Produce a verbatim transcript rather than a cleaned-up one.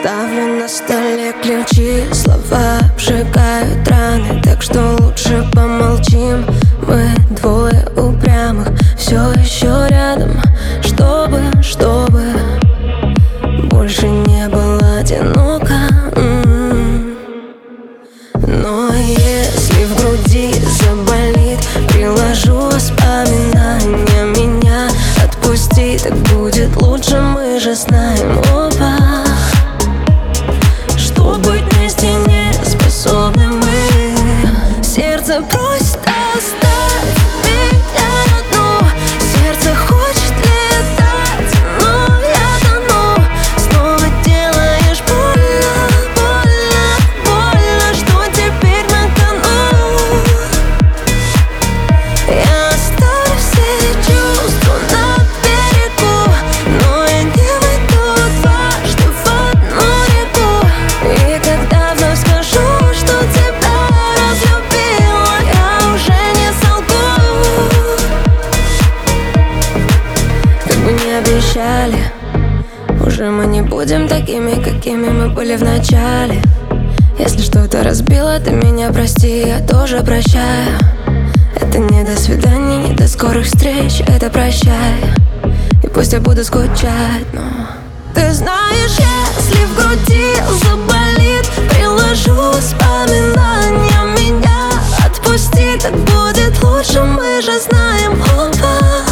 Оставлю на столе ключи, слова обжигают раны, так что лучше помолчим. Мы двое упрямых, все еще рядом, чтобы, чтобы больше не было одиноко. М-м-м. Но если в груди заболит, приложу воспоминания меня. Отпусти, так будет лучше, мы же знаем оба, что быть вместе не способны мы. Сердце просит, оставь меня одну. Сердце хочет летать, но я тону. Снова делаешь больно, больно, больно. Что теперь на кону? Я оставлю все чувства на берегу, но я не выйду дважды в одну реку. И когда вновь скажу, что тебя разлюбила, я уже не солгу. Как бы не обещали, уже мы не будем такими, какими мы были в начале. Если что-то разбило, ты меня прости, я тоже прощаю. Это не до свиданий, не до скорых встреч, это прощай. И пусть я буду скучать, но ты знаешь, если в груди заболит, приложу воспоминания меня. Отпусти, так будет лучше, мы же знаем оба,